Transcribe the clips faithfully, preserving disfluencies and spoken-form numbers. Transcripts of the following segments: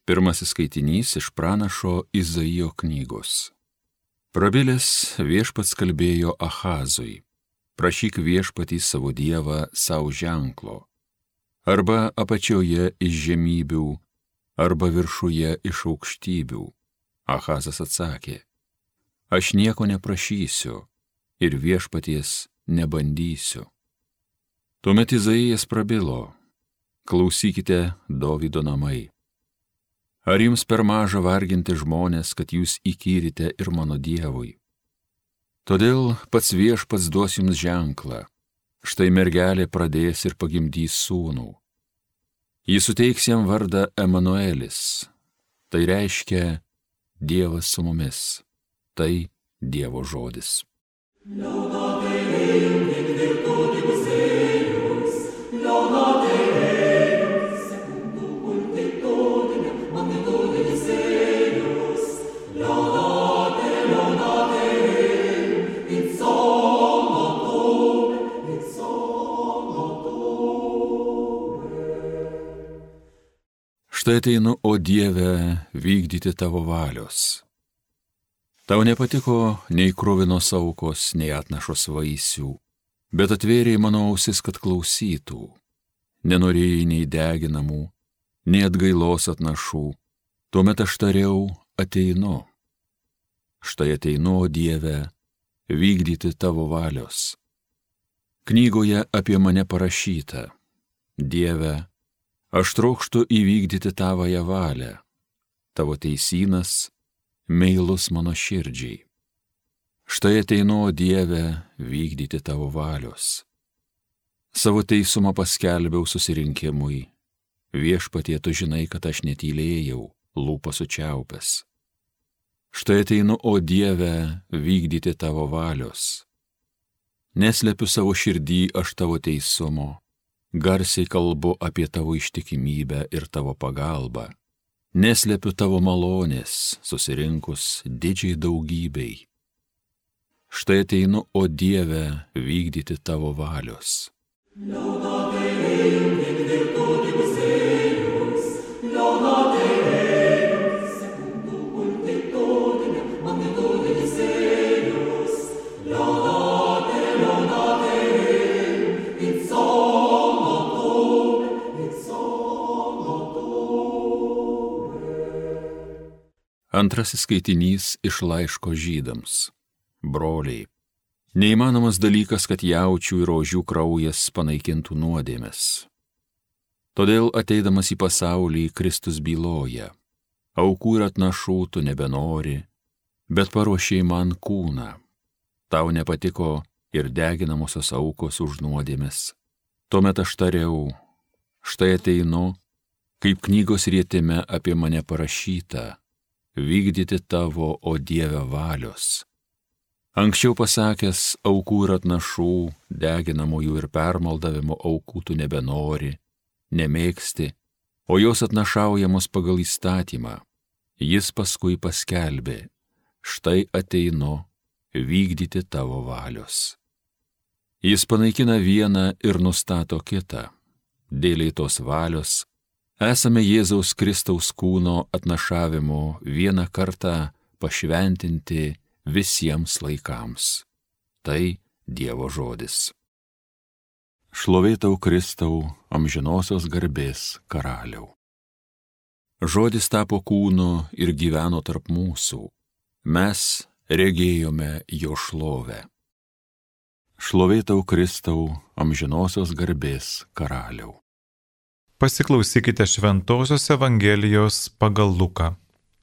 Pirmasis skaitinys iš pranašo Izaijo knygos. Prabilęs viešpats kalbėjo Ahazui: prašyk viešpatį savo dievą savo ženklo, arba apačioje iš žemybių, arba viršuje iš aukštybių. Ahazas atsakė: aš nieko neprašysiu ir viešpaties nebandysiu. Tuomet Izaijas prabilo: klausykite, Dovydo namai. Ar jums per maža varginti žmonės, kad jūs įkyrite ir mano dievui? Todėl pats viešpats duos jums ženklą. Štai mergelė pradės ir pagimdys sūnų. Jis suteiks jam vardą Emanuelis. Tai reiškia Dievas su mumis. Tai Dievo žodis. Štai ateinu, o Dieve, vykdyti tavo valios. Tau nepatiko nei kruvinos aukos, nei atnašos vaisių, bet atvėrėjai mano ausis, kad klausytų. Nenorėjai nei deginamų, nei atgailos atnašų. Tuomet aš tariau: ateinu. Štai ateinu, o Dieve, vykdyti tavo valios. Knygoje apie mane parašyta: Dieve, aš trokštu įvykdyti tavąją valią. Tavo teisynas meilus mano širdžiai. Štai ateinu, o Dieve, vykdyti tavo valios. Savo teisumą paskelbiau susirinkimui. Viešpatie, tu žinai, kad aš netylėjau, lūpas sučiaupęs. Štai ateinu, o Dieve, vykdyti tavo valios. Neslepiu savo širdį aš tavo teisumo. Garsiai kalbu apie tavo ištikimybę ir tavo pagalbą. Neslepiu tavo malonės, susirinkus didžiai daugybei. Štai ateinu, o Dieve, vykdyti tavo valios. Antrasis skaitinys iš laiško Žydams. Broliai, neįmanomas dalykas, kad jaučių ir ožių kraujas panaikintų nuodėmes. Todėl ateidamas į pasaulį Kristus byloja: aukų ir atnašų tu nebenori, bet paruošei man kūną. Tau nepatiko ir deginamosios aukos už nuodėmes. Tuomet aš tariau: štai ateinu, kaip knygos rietime apie mane parašyta, vykdyti tavo, o Dieve, valios. Anksčiau pasakęs: aukų ir atnašų, deginamųjų ir permaldavimo aukų tu nebenori, nemėgsti, o jos atnašaujamos pagal įstatymą. Jis paskui paskelbė: štai ateinu, vykdyti tavo valios. Jis panaikina vieną ir nustato kitą. Dėliai tos valios esame Jėzaus Kristaus kūno atnašavimo vieną kartą pašventinti visiems laikams. Tai Dievo žodis. Šlovė tau, Kristau, amžinosios garbės karaliau. Žodis tapo kūnu ir gyveno tarp mūsų. Mes regėjome jo šlovę. Šlovė tau, Kristau, amžinosios garbės karaliau. Pasiklausykite Šventosios Evangelijos pagal Luką.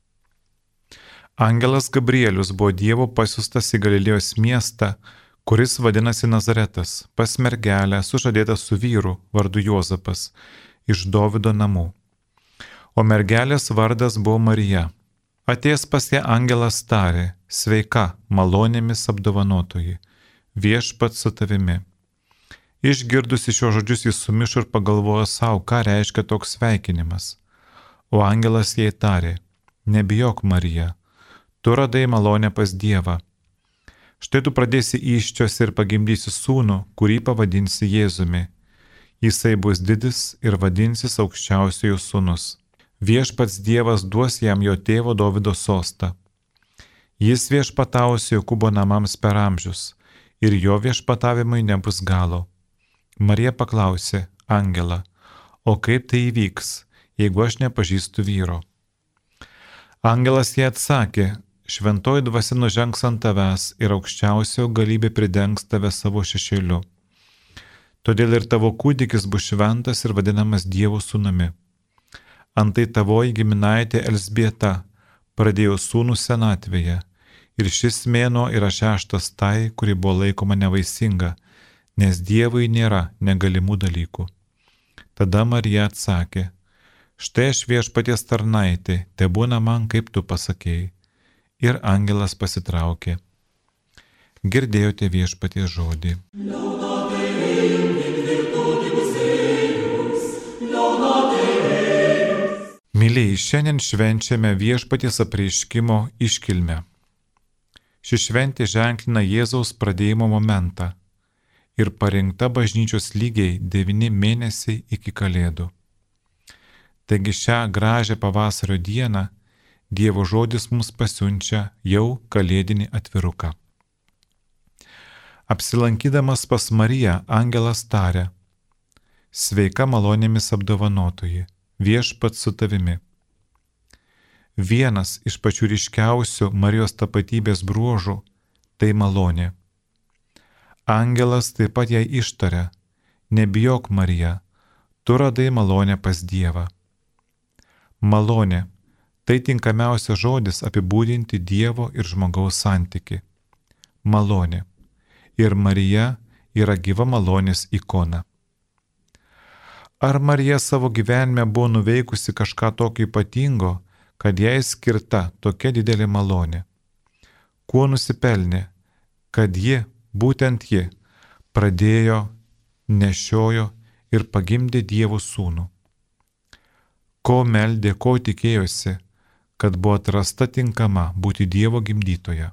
Angelas Gabrielius buvo Dievo pasiųstas į Galilėjos miestą, kuris vadinasi Nazaretas, pas mergelę sužadėtą su vyru vardu Juozapas, iš Dovydo namų. O mergelės vardas buvo Marija. Atėjęs pas ją angelas tarė: sveika, malonėmis apdovanotoji, viešpats su tavimi. Išgirdusi šios žodžius jis sumišo ir pagalvojo savo, ką reiškia toks sveikinimas. O angelas jai tarė: nebijok, Marija, tu radai malonę pas Dievą. Štai tu pradėsi įsčios ir pagimdysi sūnų, kurį pavadinsi Jėzumi. Jisai bus didis ir vadinsis aukščiausiojo sūnus. Viešpats Dievas duos jam jo tėvo Dovydo sostą. Jis viešpataus Jokūbo namams per amžius ir jo viešpatavimui nebus galo. Marija paklausė angelą, o kaip tai įvyks, jeigu aš nepažįstu vyro? Angelas jai atsakė, šventoji dvasia nužengs ant tavęs ir aukščiausio galybė pridengs tave savo šešėliu. Todėl ir tavo kūdikis bus šventas ir vadinamas Dievo sūnumi. Antai tavoji giminaitė Elzbieta pradėjo sūnų senatvėje, ir šis mėnuo yra šeštas tai, kuri buvo laikoma nevaisinga, nes Dievui nėra negalimų dalykų. Tada Marija atsakė, štai aš Viešpaties tarnaitė, tebūna man, kaip tu pasakėjai. Ir angelas pasitraukė. Girdėjote Viešpaties žodį. Mylėjai, šiandien švenčiame Viešpaties apreiškimo iškilmę. Ši šventė ženklina Jėzaus pradėjimo momentą ir parinkta bažnyčios lygiai devyni mėnesiai iki Kalėdų. Taigi šią gražią pavasario dieną Dievo žodis mums pasiunčia jau kalėdinį atviruką. Apsilankydamas pas Mariją, angelas tarė, sveika malonėmis apdovanotoji, Viešpats su tavimi. Vienas iš pačių ryškiausių Marijos tapatybės bruožų – tai malonė. Angelas taip pat jai ištarė, nebijok Marija, tu radai malonę pas Dievą. Malonė – tai tinkamiausias žodis apibūdinti Dievo ir žmogaus santyki. Malonė. Ir Marija yra gyva malonės ikona. Ar Marija savo gyvenime buvo nuveikusi kažką tokio ypatingo, kad jai skirta tokia didelė malonė? Kuo nusipelnė, kad ji, būtent ji, pradėjo, nešiojo ir pagimdė Dievo sūnų? Ko meldė, ko tikėjosi, kad buvo atrasta tinkama būti Dievo gimdytoja?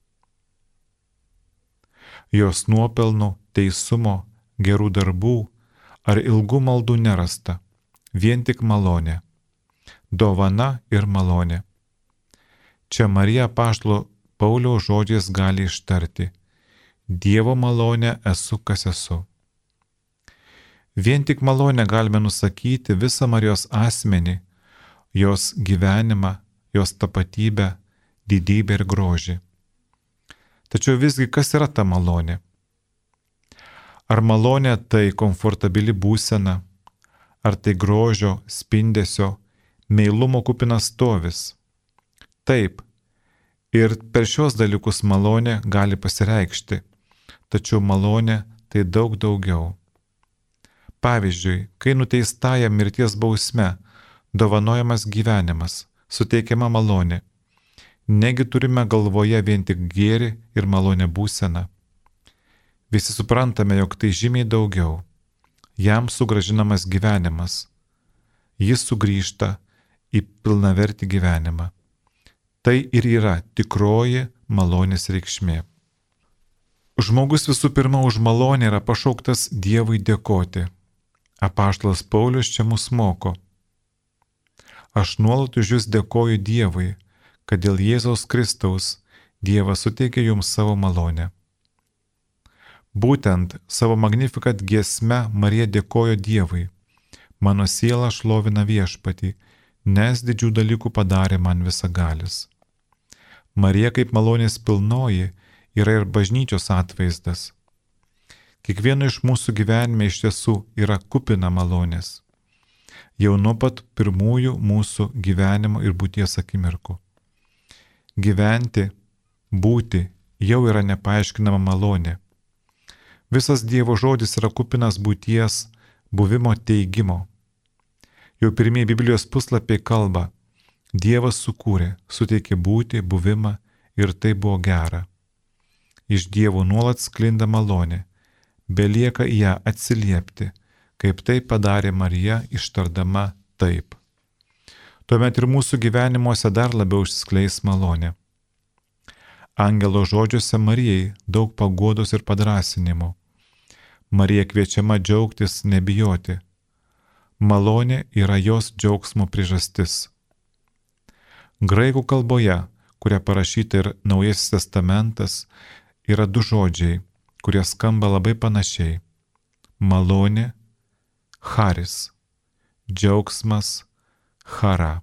Jos nuopelnų, teisumo, gerų darbų ar ilgų maldų nerasta, vien tik malonė, dovana ir malonė. Čia Marija apaštalo Pauliaus žodžiais gali ištarti, Dievo malonė esu, kas esu. Vien tik malonę galime nusakyti visą Marijos asmenį, jos gyvenimą, jos tapatybę, didybę ir grožį. Tačiau visgi, kas yra ta malonė? Ar malonė tai komfortabili būsena, ar tai grožio, spindesio, meilumo kupinas stovis? Taip, ir per šios dalykus malonė gali pasireikšti, tačiau malonė tai daug daugiau. Pavyzdžiui, kai nuteistajam mirties bausme dovanojamas gyvenimas, suteikiama malonė, negi turime galvoje vien tik gėrį ir malonę būseną. Visi suprantame, jog tai žymiai daugiau. Jam sugrąžinamas gyvenimas. Jis sugrįžta į pilnavertį gyvenimą. Tai ir yra tikroji malonės reikšmė. Žmogus visų pirma už malonę yra pašauktas Dievui dėkoti. Apaštalas Paulius čia mus moko. Aš nuolat už jūs dėkoju Dievui, kad dėl Jėzaus Kristaus Dievas suteikė jums savo malonę. Būtent savo Magnificat giesme Marija dėkojo Dievui. Mano siela šlovina Viešpatį, nes didžių dalykų padarė man visagalis. Marija kaip malonės pilnoji yra ir bažnyčios atvaizdas. Kiekvieno iš mūsų gyvenime iš tiesų yra kupina malonės. Jau nuo pat pirmųjų mūsų gyvenimo ir būties akimirkų. Gyventi, būti jau yra nepaaiškinama malonė. Visas Dievo žodis yra kupinas būties, buvimo teigimo. Jau pirmieji Biblijos puslapiai kalba, Dievas sukūrė, suteikė būti, buvimą ir tai buvo gera. Iš Dievo nuolat sklinda malonė, belieka į ją atsiliepti, kaip tai padarė Marija ištardama taip. Tuomet ir mūsų gyvenimuose dar labiau išskleis malonė. Angelo žodžiuose Marijai daug paguodos ir padrasinimo. Marija kviečiama džiaugtis, nebijoti. Malonė yra jos džiaugsmo priežastis. Graikų kalboje, kuria parašyta ir Naujasis testamentas, yra du žodžiai, kurie skamba labai panašiai. Malonė, charis, džiaugsmas, chara.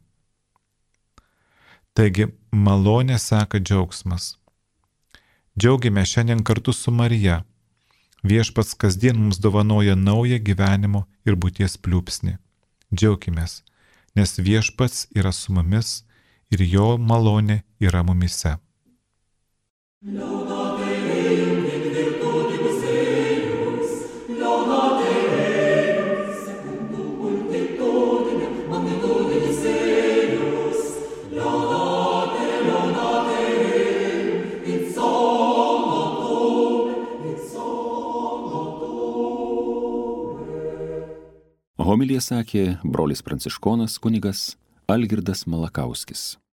Taigi, malonė seka džiaugsmas. Džiaugime šiandien kartu su Marija. Viešpats kasdien mums dovanoja naują gyvenimo ir būties pliūpsnį. Džiaukimės, nes viešpats yra su mumis ir jo malonė yra mumise. Homiliją sakė brolis pranciškonas kunigas Algirdas Malakauskis.